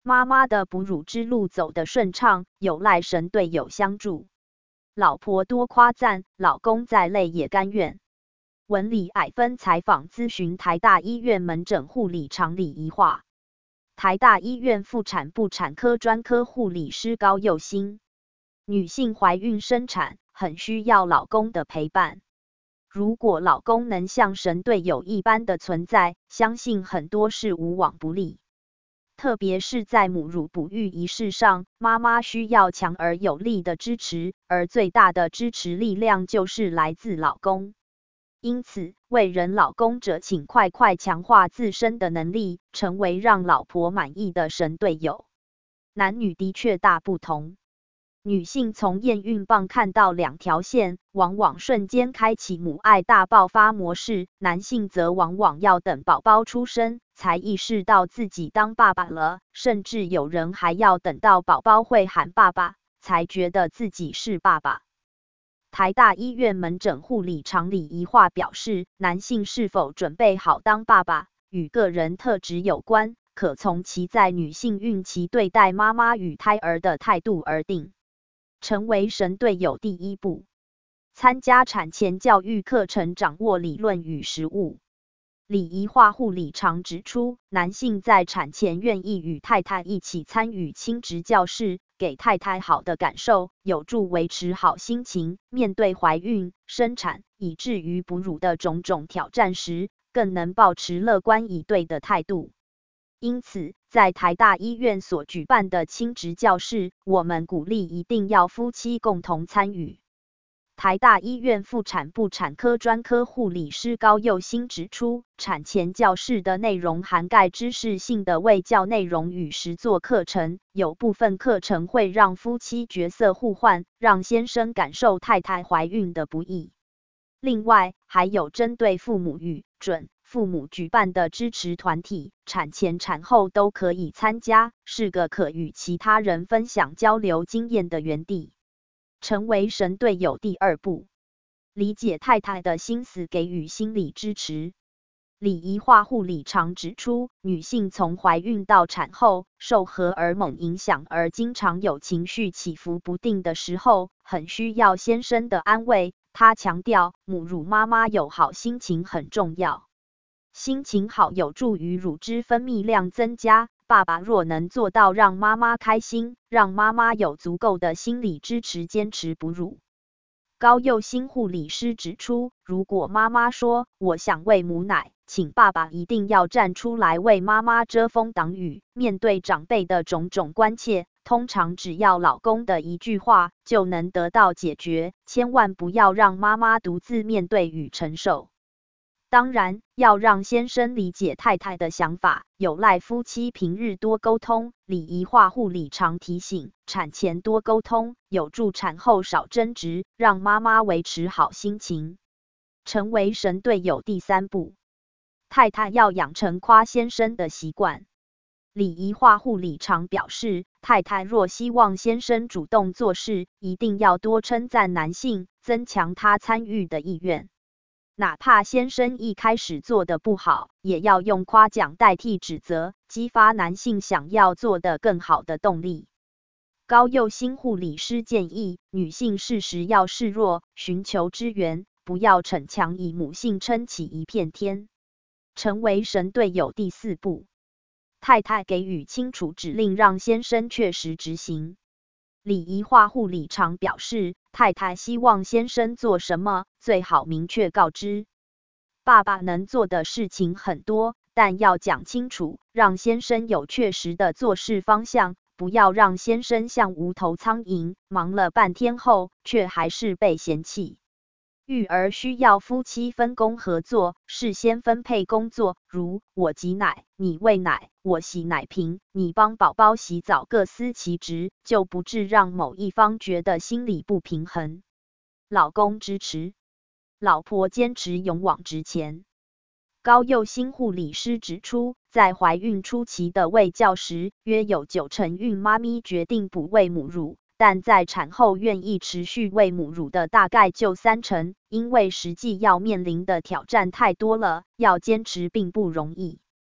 妈妈的哺乳之路走得顺畅，有赖神队友相助。老婆多夸赞，老公再累也甘愿。文李矮芬采访咨询台大医院门诊护理长李怡桦。台大医院妇产部产科专科护理师高佑欣。女性怀孕生产很需要老公的陪伴。如果老公能像神队友一般的存在，相信很多事无往不利。特别是在母乳哺育仪式上，妈妈需要强而有力的支持，而最大的支持力量就是来自老公。因此，为人老公者请快快强化自身的能力，成为让老婆满意的神队友。男女的确大不同。女性从验孕棒看到2条线，往往瞬间开启母爱大爆发模式；男性则往往要等宝宝出生才意识到自己当爸爸了，甚至有人还要等到宝宝会喊爸爸，才觉得自己是爸爸。台大医院门诊护理长李怡桦表示，男性是否准备好当爸爸，与个人特质有关，可从其在女性孕期对待妈妈与胎儿的态度而定。成为神队友第一步，参加产前教育课程，掌握理论与实务。李怡桦护理长指出，男性在产前愿意与太太一起参与亲职教室，给太太好的感受，有助维持好心情，面对怀孕、生产以至于哺乳的种种挑战时，更能保持乐观以对的态度。因此，在台大医院所举办的亲职教室，我们鼓励一定要夫妻共同参与。台大医院妇产部产科专科护理师高佑欣指出，产前教室的内容涵盖知识性的卫教内容与实作课程，有部分课程会让夫妻角色互换，让先生感受太太怀孕的不易。另外，还有针对父母与准父母举办的支持团体，产前产后都可以参加，是个可与其他人分享交流经验的园地。成为神队友第二步，理解太太的心思，给予心理支持。李怡桦护理长指出，女性从怀孕到产后，受荷尔蒙影响而经常有情绪起伏不定的时候，很需要先生的安慰。她强调，母乳妈妈有好心情很重要。心情好有助于乳汁分泌量增加，爸爸若能做到让妈妈开心，让妈妈有足够的心理支持坚持哺乳。高佑欣护理师指出，如果妈妈说我想喂母奶，请爸爸一定要站出来为妈妈遮风挡雨。面对长辈的种种关切，通常只要老公的一句话就能得到解决，千万不要让妈妈独自面对与承受。当然，要让先生理解太太的想法，有赖夫妻平日多沟通。李怡桦护理长提醒，产前多沟通，有助产后少争执，让妈妈维持好心情。成为神队友第三步，太太要养成夸先生的习惯。李怡桦护理长表示，太太若希望先生主动做事，一定要多称赞男性，增强他参与的意愿。哪怕先生一开始做得不好，也要用夸奖代替指责，激发男性想要做得更好的动力。高佑欣护理师建议，女性适时要示弱，寻求支援，不要逞强以母性撑起一片天。成为神队友第四步，太太给予清楚指令，让先生确实执行。李怡桦护理长表示，太太希望先生做什么，最好明确告知。爸爸能做的事情很多，但要讲清楚，让先生有确实的做事方向，不要让先生像无头苍蝇，忙了半天后，却还是被嫌弃。育儿需要夫妻分工合作，事先分配工作，如我挤奶，你喂奶，我洗奶瓶，你帮宝宝洗澡，各司其职，就不致让某一方觉得心理不平衡。老公支持，老婆坚持勇往直前。高佑欣护理师指出，在怀孕初期的喂教时，约有90%孕妈咪决定补喂母乳，但在产后愿意持续喂母乳的大概就30%，因为实际要面临的挑战太多了，要坚持并不容易。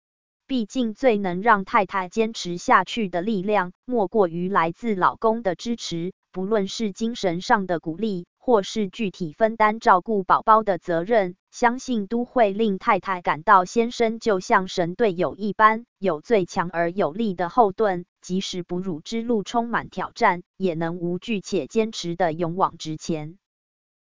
毕竟最能让太太坚持下去的力量，莫过于来自老公的支持，不论是精神上的鼓励，或是具体分担照顾宝宝的责任，相信都会令太太感到先生就像神队友一般，有最强而有力的后盾，即使哺乳之路充满挑战，也能无惧且坚持的勇往直前。